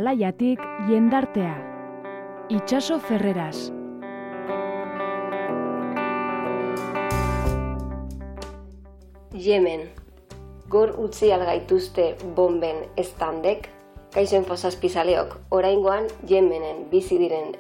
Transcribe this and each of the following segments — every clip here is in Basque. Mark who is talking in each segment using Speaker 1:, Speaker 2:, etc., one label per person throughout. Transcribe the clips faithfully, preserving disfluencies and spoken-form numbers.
Speaker 1: Talaiatik jendartea. Itxaso Ferreras.
Speaker 2: Yemen. Gor utzi algaituzte bomben estandek, kaixo infosazpizaleok, oraingoan Yemenen bizi diren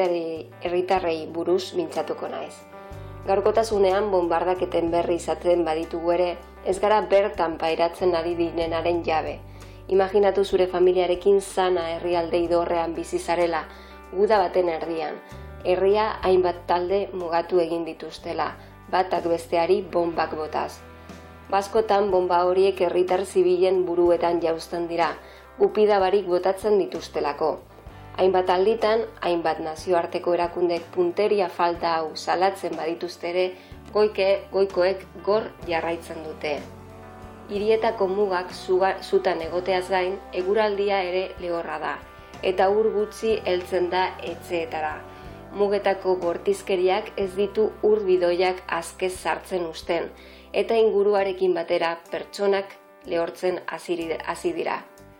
Speaker 2: herritarrei buruz mintzatuko naiz. Gaurkotasunean bombardaketen berri izaten baditugu ere, ez gara bertan pairatzen ari dinenaren jabe. Imaginatu zure familiarekin sana herrialde idorrean bizi zarela, guda baten erdian. Herria hainbat talde mugatu egin dituztela, batak besteari bombak botaz. Baskotan bomba horiek herritar zibilen buruetan jauzten dira, gupida barik botatzen dituztelako. Hainbat alditan, hainbat nazioarteko erakundek punteria falta hau salatzen badituzte ere, goike, goikoek gor jarraitzen dute. Hirietako mugak zutan egoteaz gain, eguraldia ere lehorra da, eta ur gutxi heltzen da etxeetara. Mugetako bortizkeriak ez ditu ur bidoiak azkez sartzen usten, eta inguruarekin batera pertsonak lehortzen hasi dira.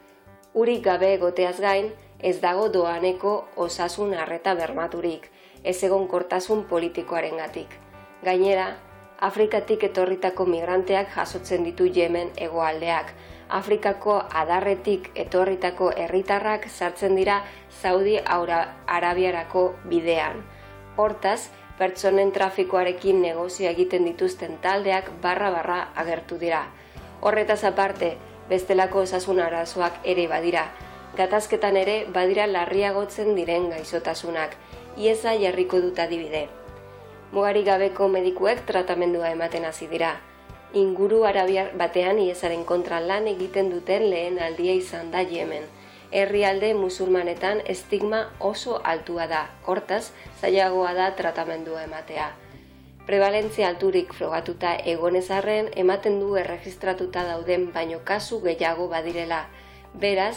Speaker 2: Urik gabe egoteaz gain, ez dago doaneko osasun arreta bermaturik, ez egonkortasun politikoarengatik. Gainera, Afrikatik etorritako migranteak jasotzen ditu Yemen hegoaldeak. Afrikako adarretik etorritako herritarrak sartzen dira Saudi Arabiarako bidean. Hortaz, pertsonen trafikoarekin negozio egiten dituzten taldeak barra-barra agertu dira. Horretaz aparte, bestelako osasun arazoak ere badira. Gatazketan ere badira larriagotzen diren gaixotasunak, iesa jarriko dut adibide. Mugarik gabeko medikuek tratamendua ematen hasi dira. Inguru arabiar batean iesaren kontra lan egiten duten lehen aldia izan da Yemen. Herrialde musulmanetan estigma oso altua da, hortaz, zailagoa da tratamendua ematea. Prebalentzia alturik frogatuta egonez arren, ematen du erregistratuta dauden baino kasu gehiago badirela. Beraz,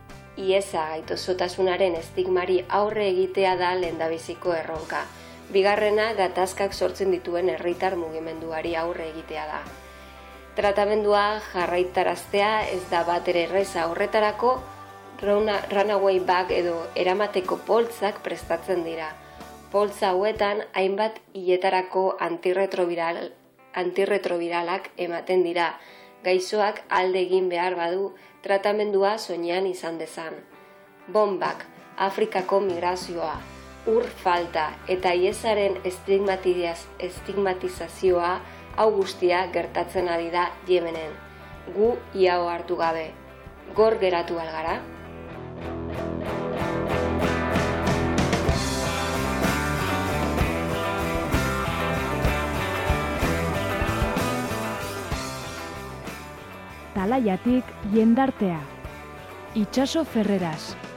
Speaker 2: iesa gaixotasunaren estigmari aurre egitea da lehendabiziko erronka. Bigarrena, gatazkak sortzen dituen herritar mugimenduari aurre egitea da. Tratamendua jarraitaraztea ez da bat ere erreza, horretarako runaway bag edo eramateko poltsak prestatzen dira. Poltsa hauetan hainbat hiletarako antirretroviral, antirretroviralak ematen dira. Gaixoak alde egin behar badu tratamendua soinean izan dezan. Bombak, Afrikako migrazioa, ur falta eta iesaren estigmatizazioa hau guztia gertatzen ari da Yemenen. Gu iao hartu gabe. Gor geratu algara?
Speaker 1: Talaiatik jendartea. Itxaso Ferreras.